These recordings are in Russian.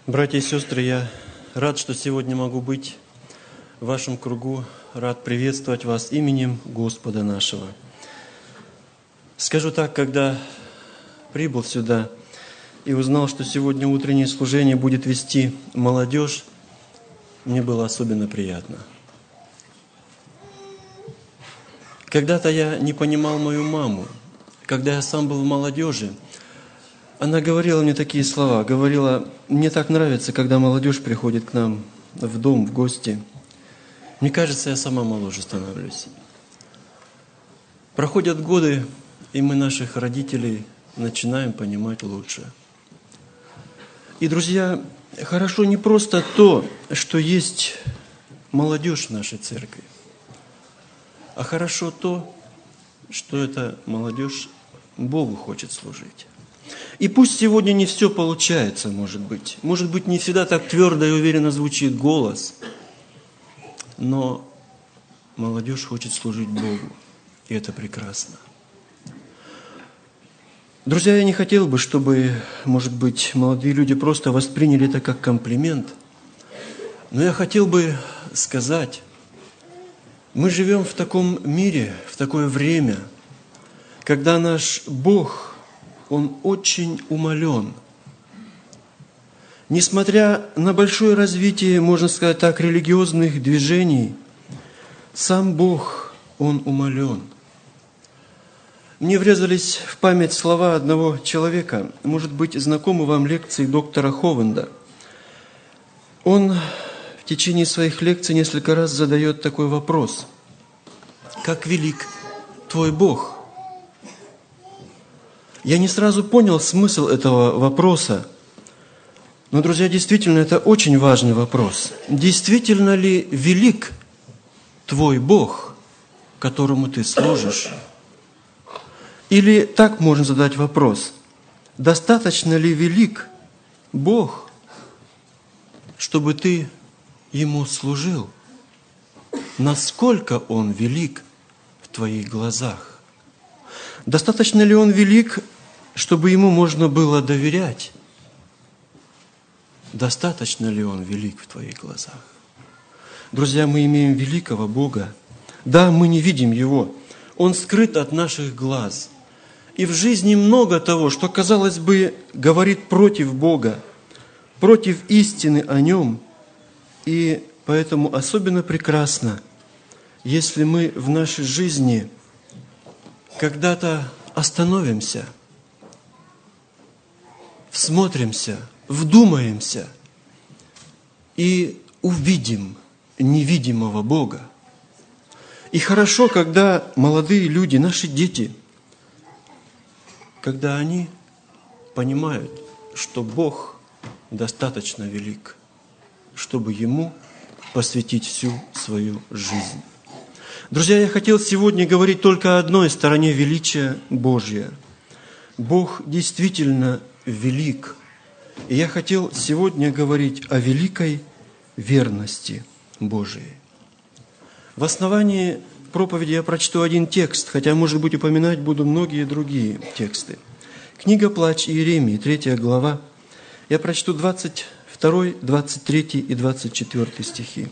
Братья и сестры, я рад, что сегодня могу быть в вашем кругу, рад приветствовать вас именем Господа нашего. Скажу так, когда прибыл сюда и узнал, что сегодня утреннее служение будет вести молодежь, мне было особенно приятно. Когда-то я не понимал мою маму. Когда я сам был в молодежи, она говорила мне такие слова, говорила: мне так нравится, когда молодежь приходит к нам в дом, в гости. Мне кажется, я сама моложе становлюсь. Проходят годы, и мы наших родителей начинаем понимать лучше. И, друзья, хорошо не просто то, что есть молодежь в нашей церкви, а хорошо то, что эта молодежь Богу хочет служить. И пусть сегодня не все получается, может быть, не всегда так твердо и уверенно звучит голос, но молодежь хочет служить Богу, и это прекрасно. Друзья, я не хотел бы, чтобы, может быть, молодые люди просто восприняли это как комплимент, но я хотел бы сказать, мы живем в таком мире, в такое время, когда наш Бог, Он очень умален. Несмотря на большое развитие, можно сказать так, религиозных движений, сам Бог, Он умален. Мне врезались в память слова одного человека, может быть, знакомы вам лекции доктора Ховенда. Он в течение своих лекций несколько раз задает такой вопрос: «Как велик твой Бог?» Я не сразу понял смысл этого вопроса, но, друзья, действительно, это очень важный вопрос. Действительно ли велик твой Бог, которому ты служишь? Или так можно задать вопрос: достаточно ли велик Бог, чтобы ты Ему служил? Насколько Он велик в твоих глазах? Достаточно ли Он велик, чтобы Ему можно было доверять? Достаточно ли Он велик в твоих глазах? Друзья, мы имеем великого Бога. Да, мы не видим Его. Он скрыт от наших глаз. И в жизни много того, что, казалось бы, говорит против Бога, против истины о Нем. И поэтому особенно прекрасно, если мы в нашей жизни когда-то остановимся, всмотримся, вдумаемся и увидим невидимого Бога. И хорошо, когда молодые люди, наши дети, когда они понимают, что Бог достаточно велик, чтобы Ему посвятить всю свою жизнь. Друзья, я хотел сегодня говорить только о одной стороне величия Божия. Бог действительно велик. И я хотел сегодня говорить о великой верности Божией. В основании проповеди я прочту один текст, хотя, может быть, упоминать буду многие другие тексты. Книга «Плач Иеремии», 3 глава. Я прочту 22, 23 и 24 стихи.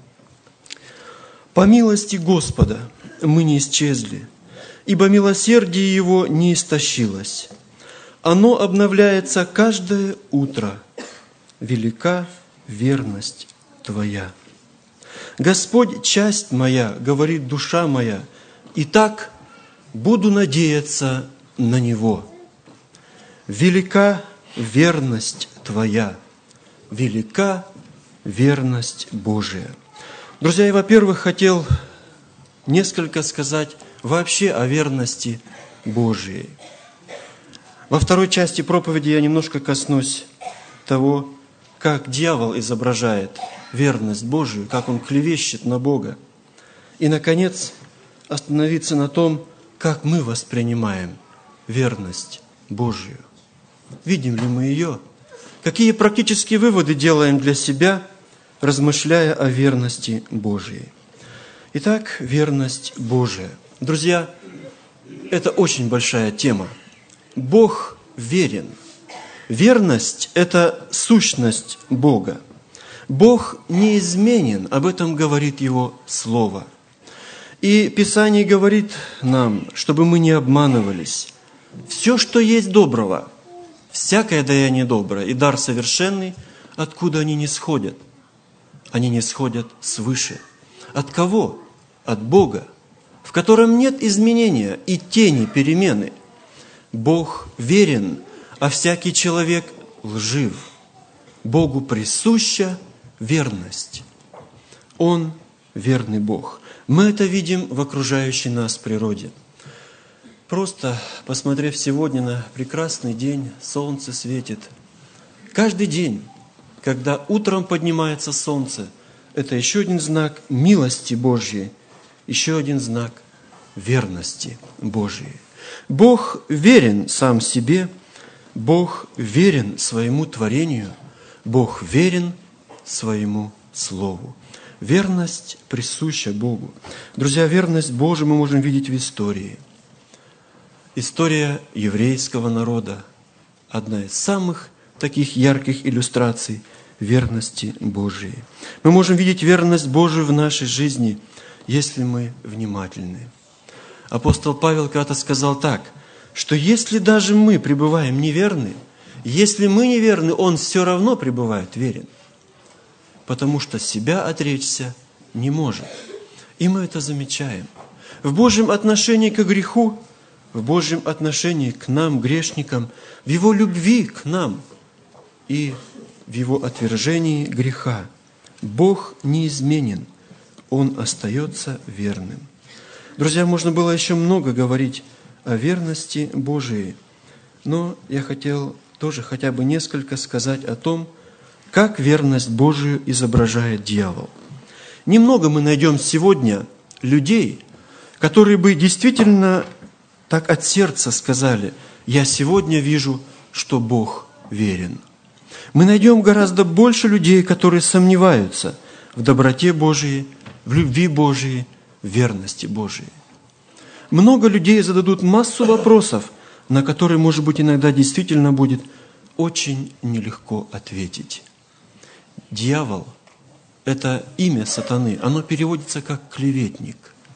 «По милости Господа мы не исчезли, ибо милосердие Его не истощилось. Оно обновляется каждое утро. Велика верность Твоя. Господь, часть моя, говорит душа моя, и так буду надеяться на Него. Велика верность Твоя, велика верность Божия». Друзья, я, во-первых, хотел несколько сказать вообще о верности Божией. Во второй части проповеди я немножко коснусь того, как дьявол изображает верность Божию, как он клевещет на Бога. И, наконец, остановиться на том, как мы воспринимаем верность Божию. Видим ли мы ее? Какие практические выводы делаем для себя, размышляя о верности Божией? Итак, верность Божия. Друзья, это очень большая тема. Бог верен. Верность – это сущность Бога. Бог неизменен, об этом говорит Его Слово. И Писание говорит нам, чтобы мы не обманывались. Все, что есть доброго, всякое даяние доброе и дар совершенный, откуда они не сходят? Они не сходят свыше. От кого? От Бога, в котором нет изменения и тени перемены. Бог верен, а всякий человек лжив. Богу присуща верность. Он верный Бог. Мы это видим в окружающей нас природе. Просто посмотрев сегодня на прекрасный день, солнце светит. Каждый день, когда утром поднимается солнце, это еще один знак милости Божьей, еще один знак верности Божьей. Бог верен сам себе, Бог верен своему творению, Бог верен своему Слову. Верность присуща Богу. Друзья, верность Божию мы можем видеть в истории. История еврейского народа – одна из самых таких ярких иллюстраций верности Божией. Мы можем видеть верность Божию в нашей жизни, если мы внимательны. Апостол Павел когда-то сказал так, что если даже мы пребываем неверны, если мы неверны, он все равно пребывает верен, потому что себя отречься не может. И мы это замечаем. В Божьем отношении к греху, в Божьем отношении к нам, грешникам, в Его любви к нам и в Его отвержении греха. Бог неизменен, Он остается верным. Друзья, можно было еще много говорить о верности Божией, но я хотел тоже хотя бы несколько сказать о том, как верность Божию изображает дьявол. Немного мы найдем сегодня людей, которые бы действительно так от сердца сказали: «Я сегодня вижу, что Бог верен». Мы найдем гораздо больше людей, которые сомневаются в доброте Божией, в любви Божией, в верности Божией. Много людей зададут массу вопросов, на которые, может быть, иногда действительно будет очень нелегко ответить. Дьявол – это имя сатаны, оно переводится как клеветник.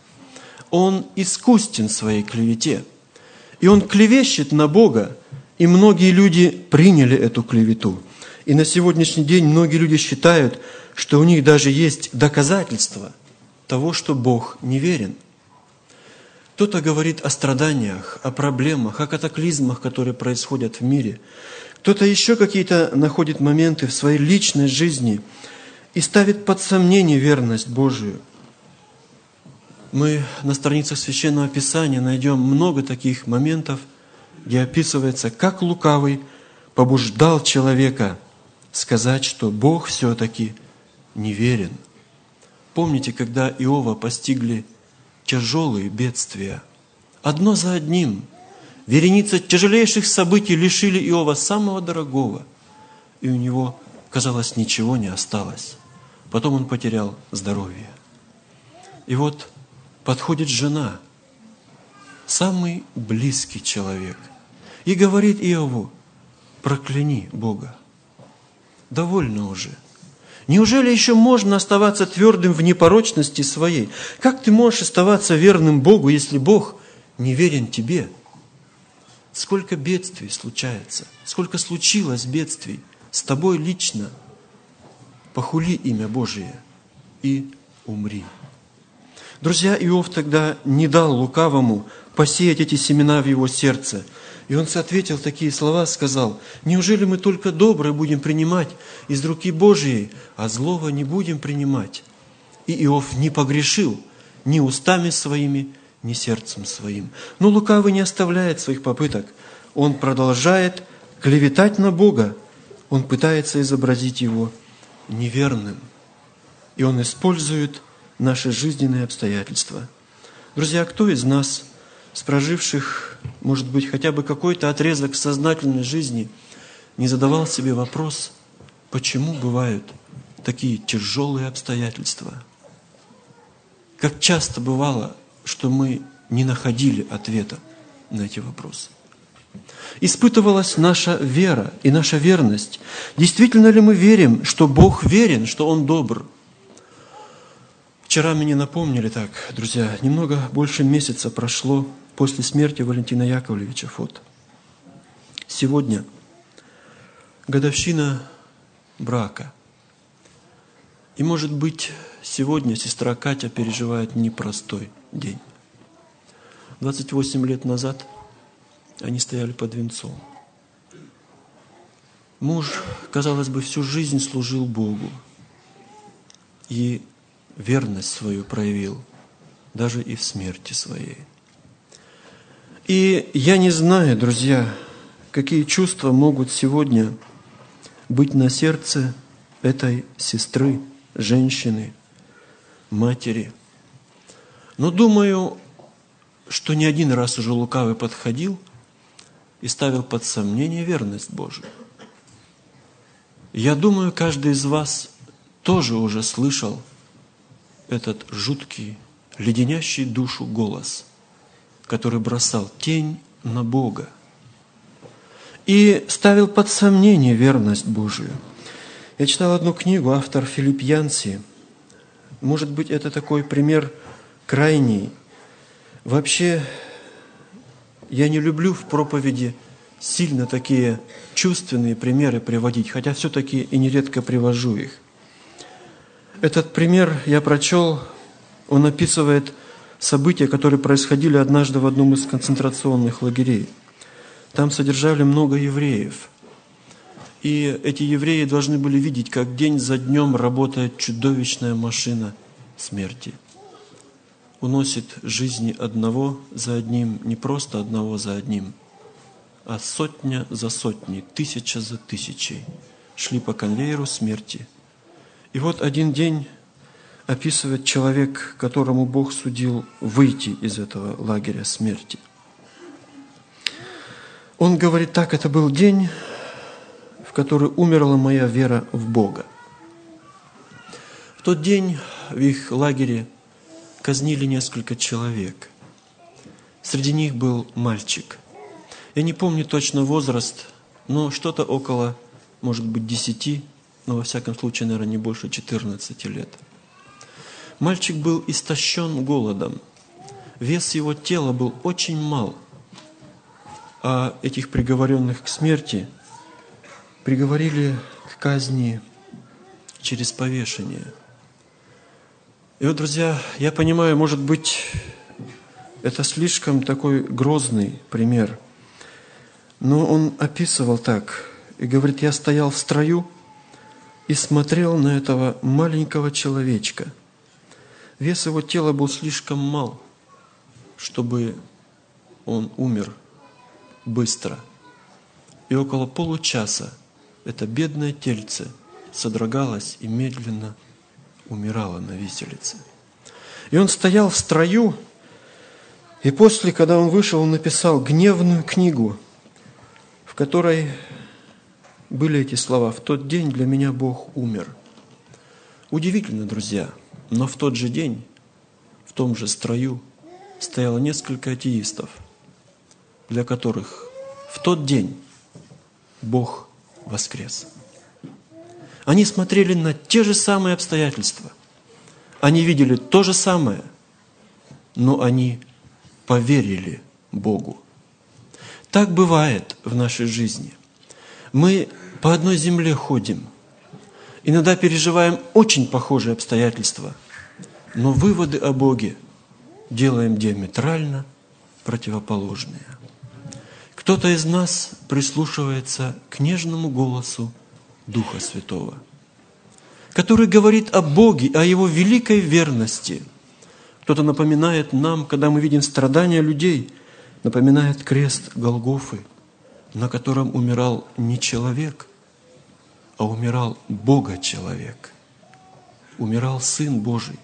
Он искусен в своей клевете, и он клевещет на Бога, и многие люди приняли эту клевету. И на сегодняшний день многие люди считают, что у них даже есть доказательства того, что Бог неверен. Кто-то говорит о страданиях, о проблемах, о катаклизмах, которые происходят в мире. Кто-то еще какие-то находит моменты в своей личной жизни и ставит под сомнение верность Божию. Мы на страницах Священного Писания найдем много таких моментов, где описывается, как лукавый побуждал человека сказать, что Бог все-таки неверен. Помните, когда Иова постигли тяжелые бедствия, одно за одним, вереница тяжелейших событий лишили Иова самого дорогого, и у него, казалось, ничего не осталось. Потом он потерял здоровье. И вот подходит жена, самый близкий человек, и говорит Иову: «Прокляни Бога. Довольно уже. Неужели еще можно оставаться твердым в непорочности своей? Как ты можешь оставаться верным Богу, если Бог не верен тебе?» Сколько бедствий случается, сколько случилось бедствий с тобой лично. Похули имя Божие и умри. Друзья, Иов тогда не дал лукавому посеять эти семена в его сердце. И он ответил такие слова, сказал: «Неужели мы только доброе будем принимать из руки Божией, а злого не будем принимать?» И Иов не погрешил ни устами своими, ни сердцем своим. Но лукавый не оставляет своих попыток. Он продолжает клеветать на Бога. Он пытается изобразить его неверным. И он использует наши жизненные обстоятельства. Друзья, кто из нас, проживших, может быть, хотя бы какой-то отрезок сознательной жизни, не задавал себе вопрос, почему бывают такие тяжелые обстоятельства? Как часто бывало, что мы не находили ответа на эти вопросы. испытывалась наша вера и наша верность. Действительно ли мы верим, что Бог верен, что Он добр? Вчера мне напомнили так, друзья, немного больше месяца прошло после смерти Валентина Яковлевича Фот. Сегодня годовщина брака. И, может быть, сегодня сестра Катя переживает непростой день. 28 лет назад они стояли под венцом. Муж, казалось бы, всю жизнь служил Богу и верность свою проявил, даже и в смерти своей. И я не знаю, друзья, какие чувства могут сегодня быть на сердце этой сестры, женщины, матери. Но думаю, что не один раз уже лукавый подходил и ставил под сомнение верность Божию. Я думаю, каждый из вас тоже уже слышал этот жуткий, леденящий душу голос, который бросал тень на Бога и ставил под сомнение верность Божию. Я читал одну книгу, автор Филипп Янси. Может быть, это такой пример крайний. Вообще, я не люблю в проповеди сильно такие чувственные примеры приводить, хотя все-таки и нередко привожу их. Этот пример я прочел, он описывает события, которые происходили однажды в одном из концентрационных лагерей. Там содержали много евреев. И эти евреи должны были видеть, как день за днем работает чудовищная машина смерти. Уносит жизни одного за одним, не просто одного за одним, а сотня за сотней, тысяча за тысячей шли по конвейеру смерти. И вот один день описывает человек, которому Бог судил выйти из этого лагеря смерти. Он говорит так: это был день, в который умерла моя вера в Бога. В тот день в их лагере казнили несколько человек. Среди них был мальчик. Я не помню точно возраст, но что-то около, может быть, 10, но во всяком случае, наверное, не больше 14 лет. Мальчик был истощен голодом. Вес его тела был очень мал. А этих приговоренных к смерти приговорили к казни через повешение. И вот, друзья, я понимаю, может быть, это слишком такой грозный пример. Но он описывал так и говорит: я стоял в строю и смотрел на этого маленького человечка. Вес его тела был слишком мал, чтобы он умер быстро. И около получаса это бедное тельце содрогалось и медленно умирало на виселице. И он стоял в строю, и после, когда он вышел, он написал гневную книгу, в которой были эти слова: «В тот день для меня Бог умер». Удивительно, друзья, но в тот же день, в том же строю, стояло несколько атеистов, для которых в тот день Бог воскрес. Они смотрели на те же самые обстоятельства, они видели то же самое, но они поверили Богу. Так бывает в нашей жизни. Мы по одной земле ходим, иногда переживаем очень похожие обстоятельства, но выводы о Боге делаем диаметрально противоположные. Кто-то из нас прислушивается к нежному голосу Духа Святого, который говорит о Боге, о Его великой верности. Кто-то напоминает нам, когда мы видим страдания людей, напоминает крест Голгофы, на котором умирал не человек, а умирал Бога-человек. Умирал Сын Божий.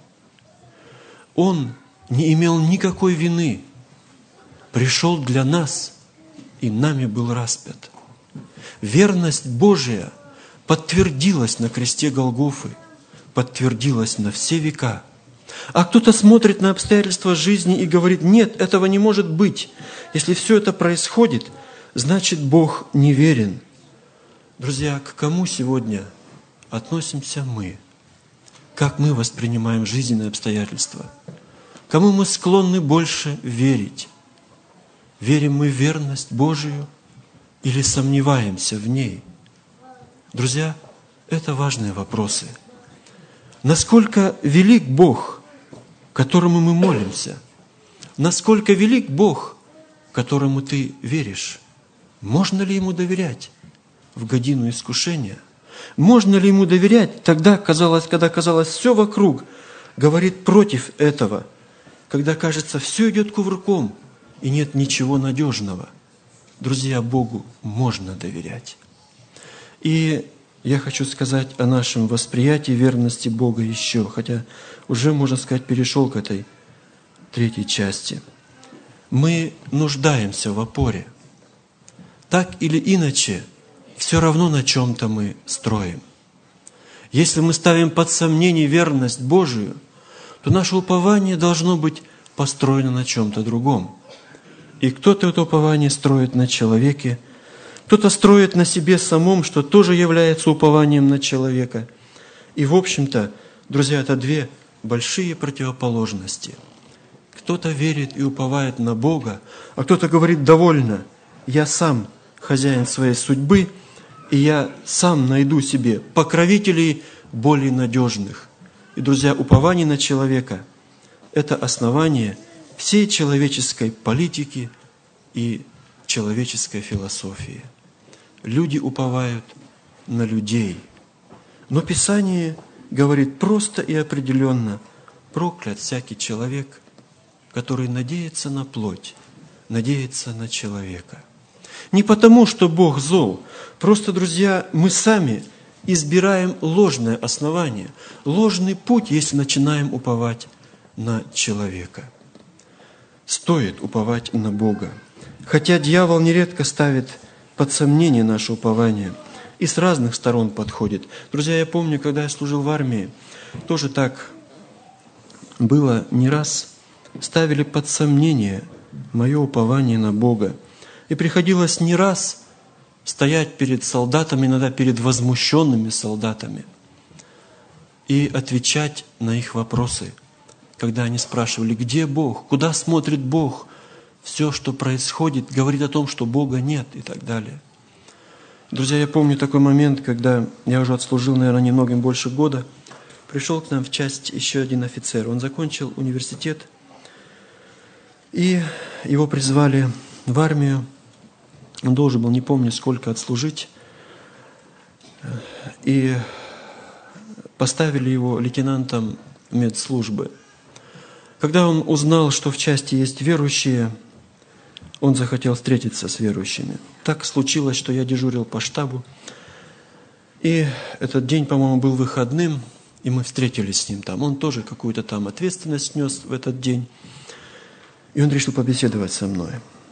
Он не имел никакой вины, пришел для нас и нами был распят. Верность Божия подтвердилась на кресте Голгофы, подтвердилась на все века. А кто-то смотрит на обстоятельства жизни и говорит: нет, этого не может быть. Если все это происходит, значит, Бог неверен. Друзья, к кому сегодня относимся мы? Как мы воспринимаем жизненные обстоятельства? Кому мы склонны больше верить? Верим мы в верность Божию или сомневаемся в ней? Друзья, это важные вопросы. Насколько велик Бог, которому мы молимся? Насколько велик Бог, которому ты веришь? Можно ли Ему доверять в годину искушения? Можно ли Ему доверять тогда, когда казалось, все вокруг говорит против этого, когда, кажется, все идет кувырком и нет ничего надежного? Друзья, Богу можно доверять. И я хочу сказать о нашем восприятии верности Бога еще, хотя уже, можно сказать, перешел к этой третьей части. Мы нуждаемся в опоре. Так или иначе, все равно на чем-то мы строим. Если мы ставим под сомнение верность Божию, то наше упование должно быть построено на чем-то другом. И кто-то это упование строит на человеке, кто-то строит на себе самом, что тоже является упованием на человека. И, в общем-то, друзья, это две большие противоположности. Кто-то верит и уповает на Бога, а кто-то говорит: довольно, я сам хозяин своей судьбы, и я сам найду себе покровителей более надежных. И, друзья, упование на человека – это основание всей человеческой политики и человеческой философии. Люди уповают на людей. Но Писание говорит просто и определенно: проклят всякий человек, который надеется на плоть, надеется на человека. Не потому, что Бог зол, просто, друзья, мы сами избираем ложное основание, ложный путь, если начинаем уповать на человека. Стоит уповать на Бога. Хотя дьявол нередко ставит под сомнение наше упование и с разных сторон подходит. Друзья, я помню, когда я служил в армии, тоже так было не раз. Ставили под сомнение мое упование на Бога. И приходилось не раз стоять перед солдатами, иногда перед возмущенными солдатами, и отвечать на их вопросы, когда они спрашивали: где Бог, куда смотрит Бог? Все, что происходит, говорит о том, что Бога нет, и так далее. Друзья, я помню такой момент, когда я уже отслужил, наверное, немногим больше года. Пришел к нам в часть еще один офицер. Он закончил университет, и его призвали в армию. Он должен был, не помню, сколько отслужить. И поставили его лейтенантом медслужбы. Когда он узнал, что в части есть верующие, он захотел встретиться с верующими. Так случилось, что я дежурил по штабу. И этот день, по-моему, был выходным, и мы встретились с ним там. Он тоже какую-то там ответственность нес в этот день. И он решил побеседовать со мной.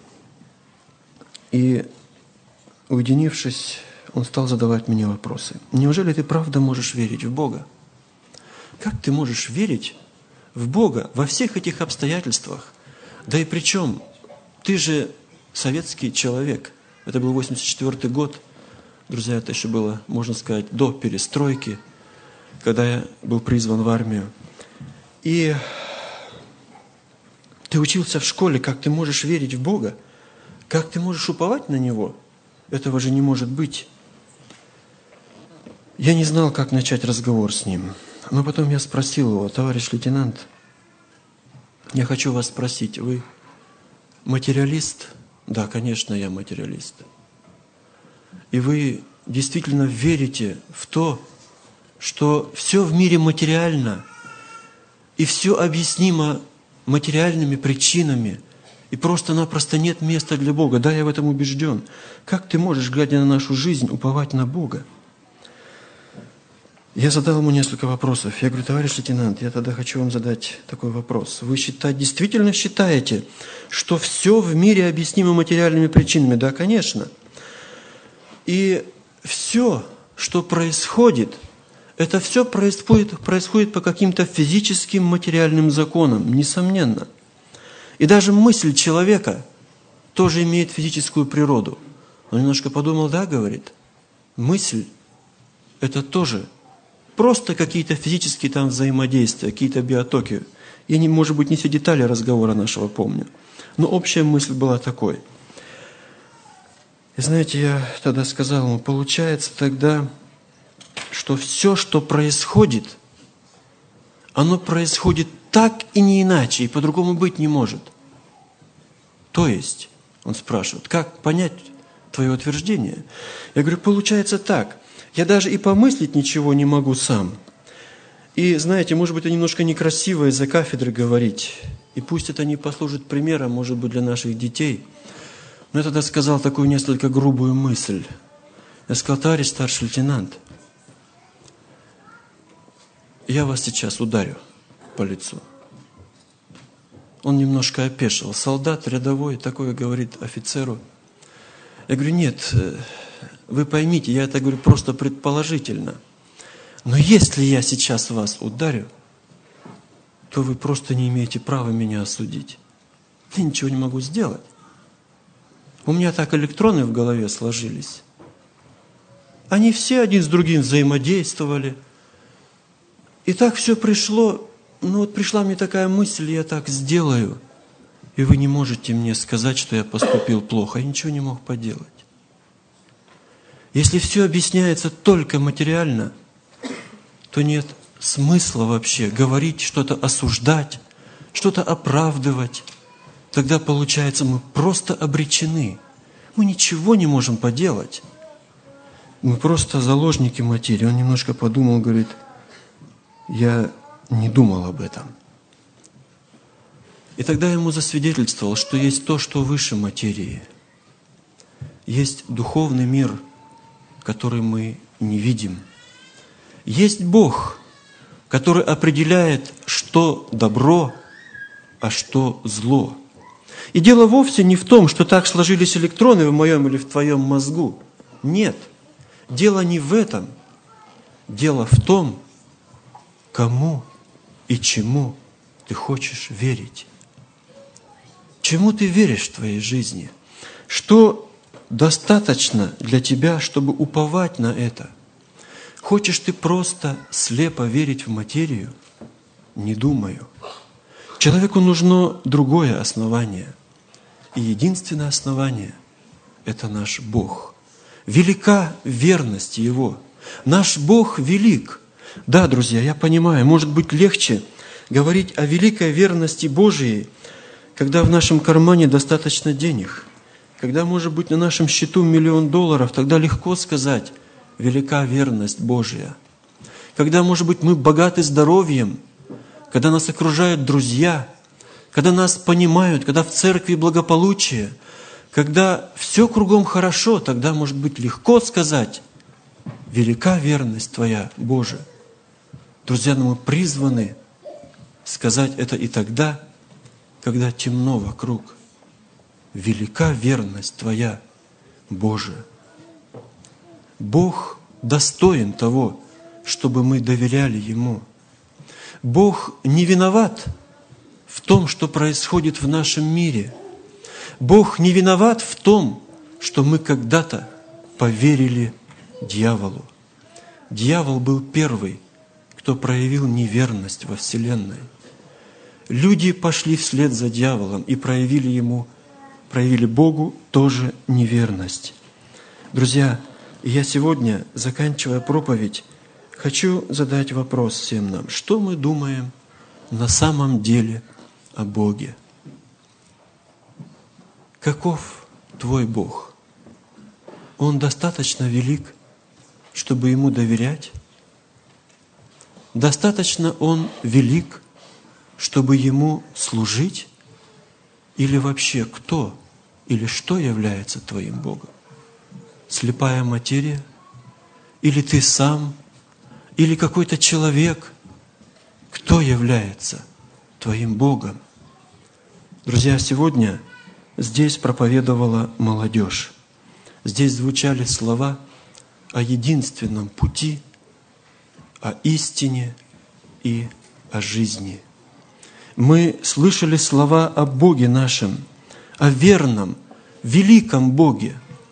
И, уединившись, он стал задавать мне вопросы. Неужели ты правда можешь верить в Бога? Как ты можешь верить в Бога во всех этих обстоятельствах? Да и причем, ты же советский человек. Это был 1984 год. Друзья, это еще было, можно сказать, до перестройки, когда я был призван в армию. И ты учился в школе, как ты можешь верить в Бога? Как ты можешь уповать на Него? Этого же не может быть. Я не знал, как начать разговор с ним. Но потом я спросил его: товарищ лейтенант, я хочу вас спросить, вы материалист? Да, конечно, я материалист. И вы действительно верите в то, что все в мире материально, и все объяснимо материальными причинами, и просто-напросто нет места для Бога? Да, я в этом убежден. Как ты можешь, глядя на нашу жизнь, уповать на Бога? Я задал ему несколько вопросов. Я говорю: товарищ лейтенант, я тогда хочу вам задать такой вопрос. Вы действительно считаете, что все в мире объяснимо материальными причинами? Да, конечно. И все, что происходит, это все происходит по каким-то физическим материальным законам, несомненно. И даже мысль человека тоже имеет физическую природу. Он немножко подумал, да, говорит, мысль – это тоже просто какие-то физические там взаимодействия, какие-то биотоки. Я, может быть, не все детали разговора нашего помню, но общая мысль была такой. И знаете, я тогда сказал ему, получается тогда, что все, что происходит, оно происходит так и не иначе, и по-другому быть не может. То есть, он спрашивает, как понять твое утверждение? Я говорю, получается так, я даже и помыслить ничего не могу сам. И, знаете, может быть, это немножко некрасиво из-за кафедры говорить, и пусть это не послужит примером, может быть, для наших детей, но я тогда сказал такую несколько грубую мысль. Я сказал, товарищ старший лейтенант, я вас сейчас ударю по лицу. Он немножко опешил. Солдат рядовой такое говорит офицеру. Я говорю, нет, вы поймите, я это говорю просто предположительно. Но если я сейчас вас ударю, то вы просто не имеете права меня осудить. Я ничего не могу сделать. У меня так электроны в голове сложились. Они все один с другим взаимодействовали. И так все пришло, пришла мне такая мысль, я так сделаю. И вы не можете мне сказать, что я поступил плохо. Я ничего не мог поделать. Если все объясняется только материально, то нет смысла вообще говорить, что-то осуждать, что-то оправдывать. Тогда, получается, мы просто обречены. Мы ничего не можем поделать. Мы просто заложники материи. Он немножко подумал, говорит, я не думал об этом. И тогда ему засвидетельствовал, что есть то, что выше материи. Есть духовный мир, который мы не видим. Есть Бог, который определяет, что добро, а что зло. И дело вовсе не в том, что так сложились электроны в моем или в твоем мозгу. Нет, дело не в этом. Дело в том, кому и чему ты хочешь верить. Чему ты веришь в твоей жизни? Что достаточно для тебя, чтобы уповать на это? Хочешь ты просто слепо верить в материю? Не думаю. Человеку нужно другое основание. И единственное основание – это наш Бог. Велика верность Его. Наш Бог велик. Да, друзья, я понимаю, может быть легче говорить о великой верности Божией, когда в нашем кармане достаточно денег, когда, может быть, на нашем счету $1 миллион, тогда легко сказать «велика верность Божия». Когда, может быть, мы богаты здоровьем, когда нас окружают друзья, когда нас понимают, когда в церкви благополучие, когда все кругом хорошо, тогда, может быть, легко сказать «велика верность Твоя, Боже». Друзья, но мы призваны сказать это и тогда, когда темно вокруг. Велика верность Твоя, Боже. Бог достоин того, чтобы мы доверяли Ему. Бог не виноват в том, что происходит в нашем мире. Бог не виноват в том, что мы когда-то поверили дьяволу. Дьявол был первый, кто проявил неверность во Вселенной. Люди пошли вслед за дьяволом и проявили Богу тоже неверность. Друзья, я сегодня, заканчивая проповедь, хочу задать вопрос всем нам. Что мы думаем на самом деле о Боге? Каков твой Бог? Он достаточно велик, чтобы Ему доверять? Достаточно Он велик, чтобы Ему служить? Или вообще кто или что является твоим Богом? Слепая материя? Или ты сам? Или какой-то человек? Кто является твоим Богом? Друзья, сегодня здесь проповедовала молодежь. Здесь звучали слова о единственном пути, о истине и о жизни. Мы слышали слова о Боге нашем, о верном, великом Боге.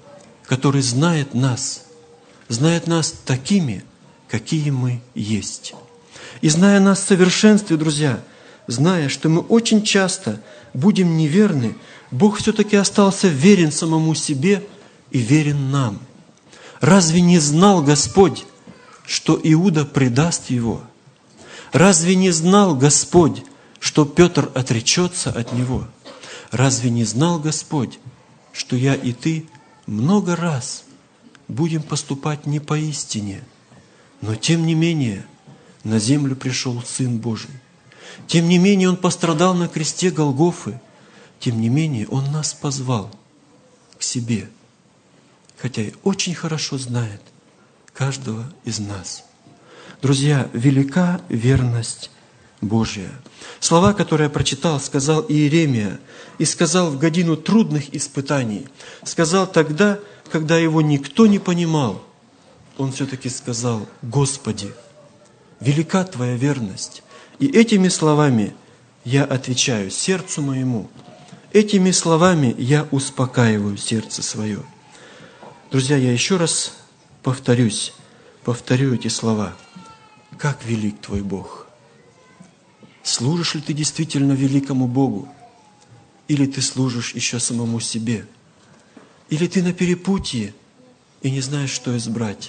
который знает нас такими, какие мы есть. И зная нас в совершенстве, друзья, зная, что мы очень часто будем неверны, Бог все-таки остался верен самому себе и верен нам. Разве не знал Господь, что Иуда предаст Его? Разве не знал Господь, что Петр отречется от Него? Разве не знал Господь, что я и ты много раз будем поступать не поистине? Но тем не менее на землю пришел Сын Божий. Тем не менее Он пострадал на кресте Голгофы. Тем не менее Он нас позвал к себе, хотя и очень хорошо знает каждого из нас. Друзья, велика верность Божья. Слова, которые я прочитал, сказал Иеремия, и сказал в годину трудных испытаний. Сказал тогда, когда его никто не понимал. Он все-таки сказал: Господи, велика Твоя верность. И этими словами я отвечаю сердцу моему. Этими словами я успокаиваю сердце свое. Друзья, я еще раз повторю эти слова. Как велик Твой Бог! Служишь ли ты действительно великому Богу? Или ты служишь еще самому себе? Или ты на перепутье и не знаешь, что избрать?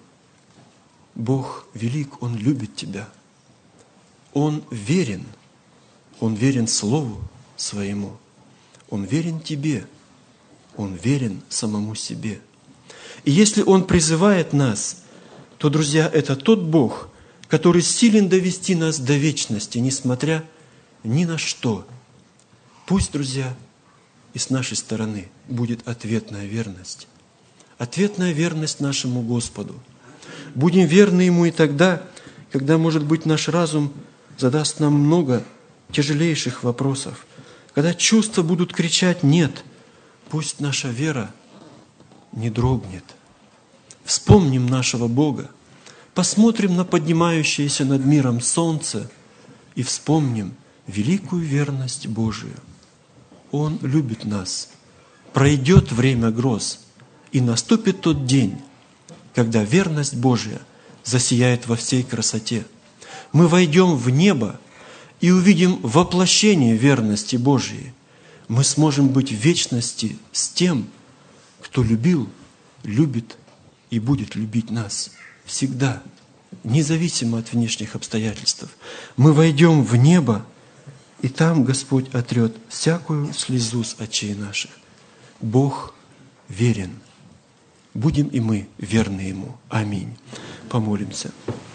Бог велик, Он любит тебя. Он верен Слову Своему. Он верен тебе. Он верен самому себе. И если Он призывает нас, то, друзья, это тот Бог, который силен довести нас до вечности, несмотря ни на что. Пусть, друзья, и с нашей стороны будет ответная верность. Ответная верность нашему Господу. Будем верны Ему и тогда, когда, может быть, наш разум задаст нам много тяжелейших вопросов. Когда чувства будут кричать «нет», пусть наша вера не дрогнет. Вспомним нашего Бога, посмотрим на поднимающееся над миром солнце и вспомним великую верность Божию. Он любит нас. Пройдет время гроз, и наступит тот день, когда верность Божия засияет во всей красоте. Мы войдем в небо и увидим воплощение верности Божией. Мы сможем быть в вечности с тем, кто любил, любит и будет любить нас всегда, независимо от внешних обстоятельств. Мы войдем в небо, и там Господь отрет всякую слезу с очей наших. Бог верен. Будем и мы верны Ему. Аминь. Помолимся.